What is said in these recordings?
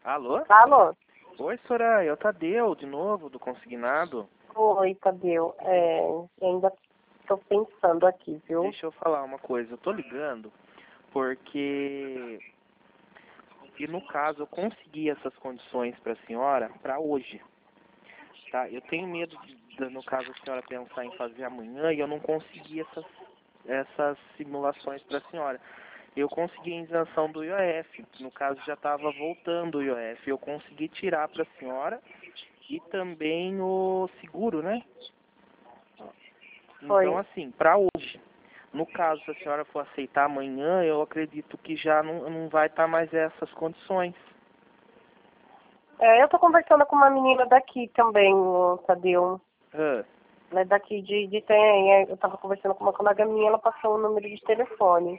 Alô? Alô? Oi, Soraya, é o Tadeu, de novo, do Consignado. Oi, Tadeu. Ainda estou pensando aqui, viu? Deixa eu falar uma coisa, eu tô ligando porque, e no caso, eu consegui essas condições para a senhora para hoje, tá? Eu tenho medo no caso, a senhora pensar em fazer amanhã e eu não consegui essas simulações para a senhora. Eu consegui a isenção do IOF, no caso já estava voltando o IOF, eu consegui tirar para a senhora e também o seguro, né? Foi. Então, assim, para hoje, no caso, se a senhora for aceitar amanhã, eu acredito que já não vai estar mais essas condições. Eu tô conversando com uma menina daqui também, Tadeu. Ah, Ela é daqui de tem. Eu tava conversando com uma colega minha, ela passou o número de telefone.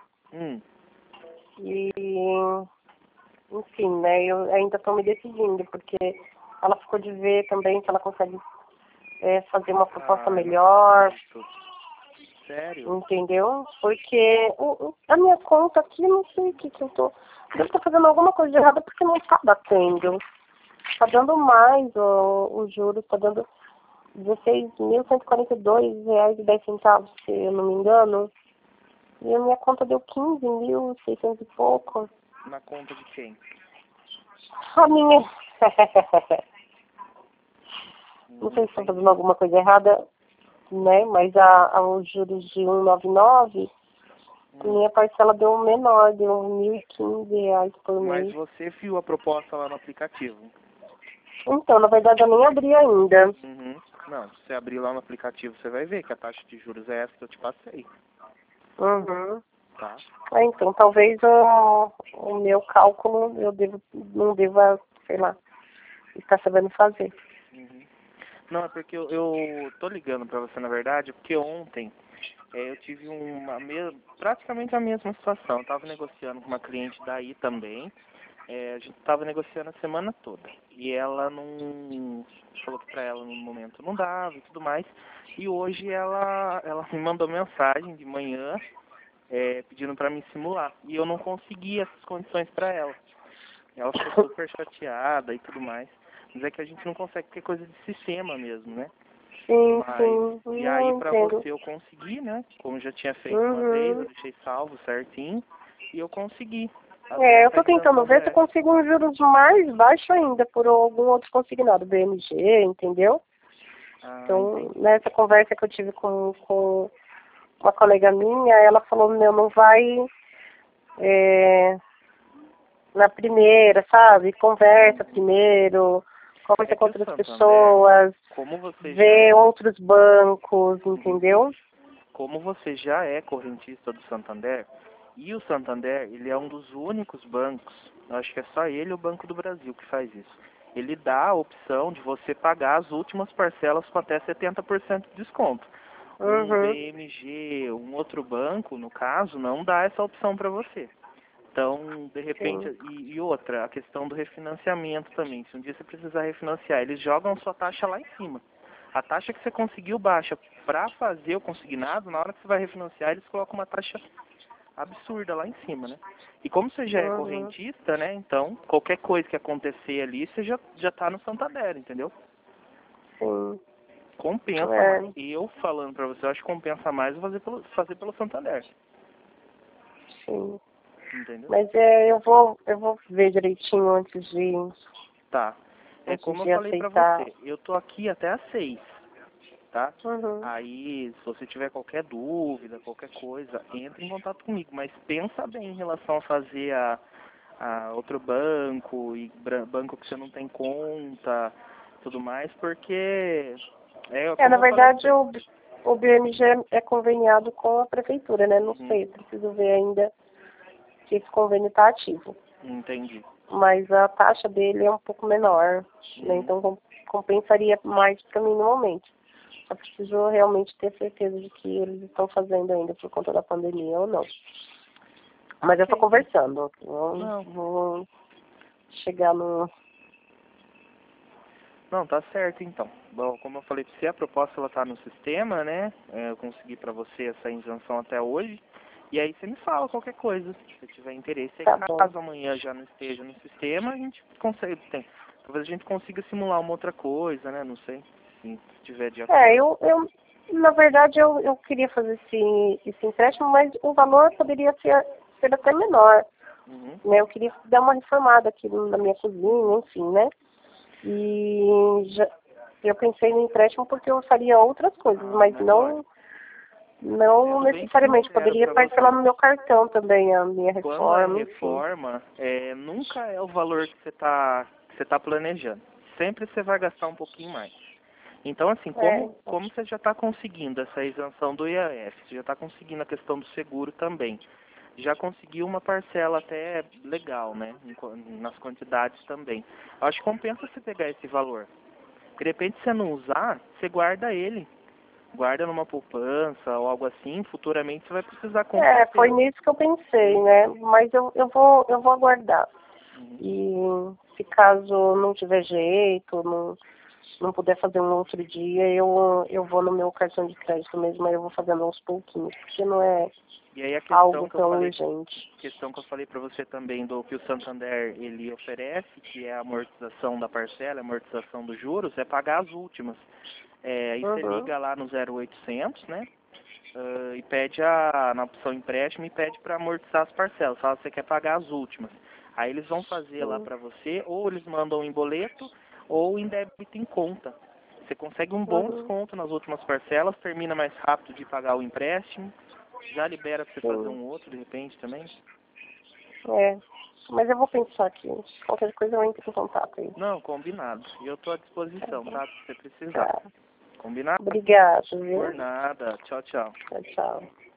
E, enfim, né, eu ainda estou me decidindo, porque ela ficou de ver também se ela consegue fazer uma proposta eu não melhor. acredito. Sério? Entendeu? Porque a minha conta aqui, não sei o que eu tô. Devo estar fazendo alguma coisa de errada porque não tá batendo. Tá dando mais o juros, tá dando R$16.142,10, se eu não me engano. E a minha conta deu 15.600 e pouco. Na conta de quem? A minha. Não sei se estou fazendo alguma coisa errada, né? Mas os juros de 1,99, minha parcela deu menor, deu R$1.015 por mês. Mas você viu a proposta lá no aplicativo? Então, na verdade, eu nem abri ainda. Uhum. Não, se você abrir lá no aplicativo, você vai ver que a taxa de juros é essa que eu te passei, Uhum. tá? Então, talvez o meu cálculo não deva, sei lá, estar sabendo fazer. Uhum. Não, é porque eu tô ligando pra você, na verdade, porque ontem eu tive praticamente a mesma situação. Eu tava negociando com uma cliente daí também. A gente tava negociando a semana toda. E ela não falou que pra ela no momento não dava e tudo mais. E hoje ela me mandou mensagem de manhã pedindo pra me simular. E eu não consegui essas condições pra ela. Ela ficou super chateada e tudo mais. Mas é que a gente não consegue ter coisa de sistema mesmo, né? Sim, Mas, sim, e aí não pra entendo. você eu consegui, né? Como eu já tinha feito uma vez, eu Uhum. deixei salvo certinho. E eu consegui. Até Eu essa tô tentando isenção do ver se eu EF. consigo uns juros mais baixos ainda por algum outro consignado, BMG, entendeu? Ah, Então, entendi. nessa conversa que eu tive com uma colega minha, ela falou, meu, não vai na primeira, sabe? Conversa primeiro, conversa É com que o outras Santander, pessoas, como você já vê é, outros bancos, entendeu? como você já é correntista do Santander, e o Santander, ele é um dos únicos bancos, eu acho que é só ele e o Banco do Brasil que faz isso. Ele dá a opção de você pagar as últimas parcelas com até 70% de desconto. Um Uhum, BMG, um outro banco, no caso, não dá essa opção para você. Então, de repente, sim. e outra, a questão do refinanciamento também. Se um dia você precisar refinanciar, eles jogam sua taxa lá em cima. A taxa que você conseguiu baixa para fazer o consignado, na hora que você vai refinanciar, eles colocam uma taxa absurda lá em cima, né? E como você já é Uhum, correntista, né? Então, qualquer coisa que acontecer ali, você já tá no Santander, entendeu? sim. Compensa mais. É, E eu falando pra você, eu acho que compensa mais fazer pelo Santander, sim. entendeu? Mas eu vou ver direitinho Tá. É antes como eu de falei pra aceitar. você, eu tô aqui até às 6, tá? Uhum. Aí, se você tiver qualquer dúvida, qualquer coisa, entre em contato comigo. Mas pensa bem em relação a fazer a outro banco e banco que você não tem conta, tudo mais, porque Na como eu falei pra verdade, você. o BMG é conveniado com a prefeitura, né? Não Uhum, sei, preciso ver ainda se esse convênio está ativo. entendi. Mas a taxa dele é um pouco menor, né? Uhum. Então compensaria mais para mim no momento. Só preciso realmente ter certeza de que eles estão fazendo ainda por conta da pandemia ou não. Mas eu estou Ok. conversando. Não, Vou chegar no. não, tá certo então. Bom, como eu falei pra você, a proposta ela tá no sistema, né? Eu consegui pra você essa isenção até hoje. E aí você me fala qualquer coisa, se você tiver interesse. Aí, Tá bom. caso amanhã já não esteja no sistema, a gente consegue, talvez a gente consiga simular uma outra coisa, né? Não sei, se tiver de acordo. Na verdade, eu queria fazer esse empréstimo, mas o valor poderia ser até menor. Uhum. Né? Eu queria dar uma reformada aqui na minha cozinha, enfim, né? E eu pensei no empréstimo porque eu faria outras coisas, mas não Sendo bem necessariamente. sincero Poderia pra parcelar você, no meu cartão também a minha quando é reforma, enfim. reforma, nunca é o valor que você tá planejando. Sempre você vai gastar um pouquinho mais. Então, assim, como você já está conseguindo essa isenção do IAS, você já está conseguindo a questão do seguro também, já conseguiu uma parcela até legal, né, nas quantidades também. Acho que compensa você pegar esse valor. De repente, se você não usar, você guarda ele. Guarda numa poupança ou algo assim, futuramente você vai precisar comprar. Foi nisso que eu pensei, né? Mas eu vou aguardar. Uhum. E se caso não tiver jeito, não puder fazer um outro dia, eu vou no meu cartão de crédito mesmo, aí eu vou fazendo aos pouquinhos, porque não é E aí algo tão urgente. A questão que eu falei para você também do que o Santander ele oferece, que é a amortização da parcela, a amortização dos juros, é pagar as últimas. Aí você liga lá no 0800, né? E pede na opção empréstimo e pede para amortizar as parcelas. Fala que você quer pagar as últimas. Aí eles vão fazer lá para você, ou eles mandam em boleto, ou em débito em conta. Você consegue um bom desconto nas últimas parcelas, termina mais rápido de pagar o empréstimo, já libera para você fazer um outro de repente também. Mas eu vou pensar aqui. Qualquer coisa eu entro em contato aí. Não, combinado. E eu estou à disposição, tá? Se você precisar. Tá. Combinado? Obrigada, viu? Por nada. Tchau, tchau. Tchau, tchau.